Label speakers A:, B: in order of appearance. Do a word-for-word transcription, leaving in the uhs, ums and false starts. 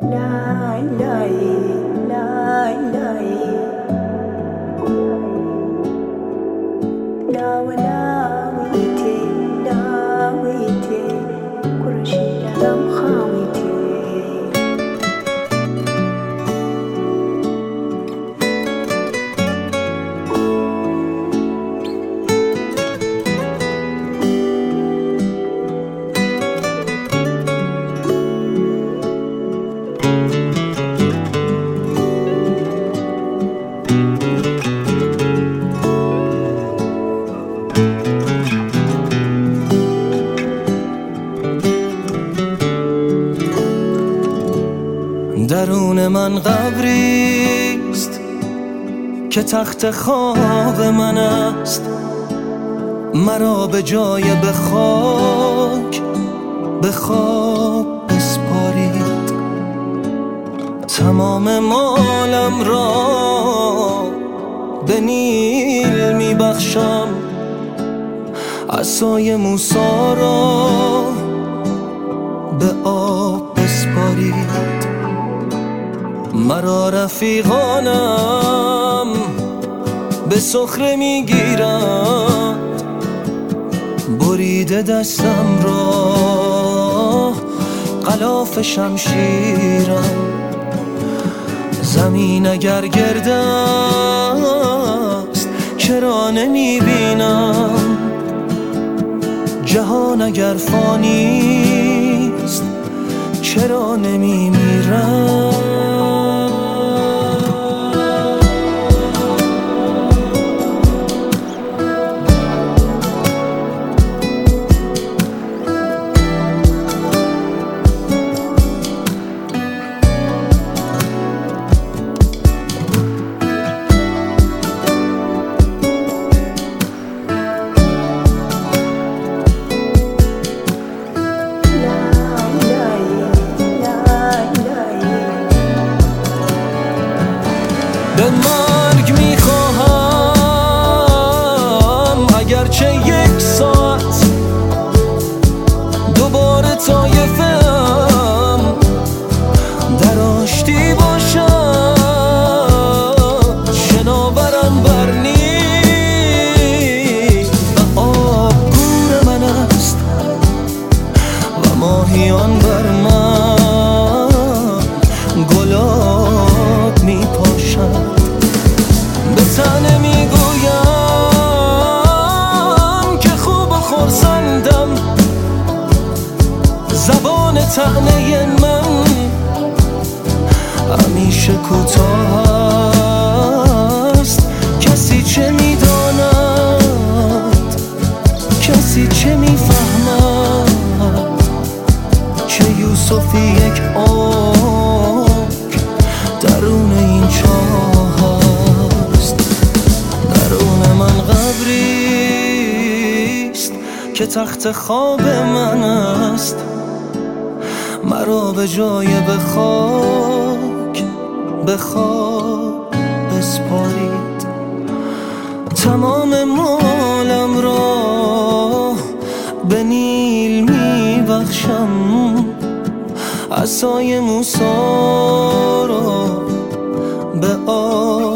A: درون من قبریست که تخت خواب من است، مرا به جای به خاک به خواب بسپارید. تمام مالم را به نیل می بخشم، عصای موسی را به آب بسپارید. مرا رفیقانم به سخره میگیرند، بریده دستم را غلاف شمشیرم. زمین اگر گرد است چرا نمیبینم، جهان اگر فانیست چرا نمیمیرم. به مرگ میخواهم اگرچه یک ساعت دوباره طایفم در آشتی باشد، شناورم بر نیل و آب گور من است و ماهیان بر من گلاب میپاشد. به تنه میگویم که خوب و خرسندم، زبان طعنه من همیشه کوتاه است. کسی چه میداند، کسی چه میفهمد، چه یوسفی یک آنک درون این چاه است. درون من قبریست که تخت خواب من است، مرا به جای به خاک به خواب بسپارید. تمام مالم را به نیل می بخشم، عصای موسی را به آب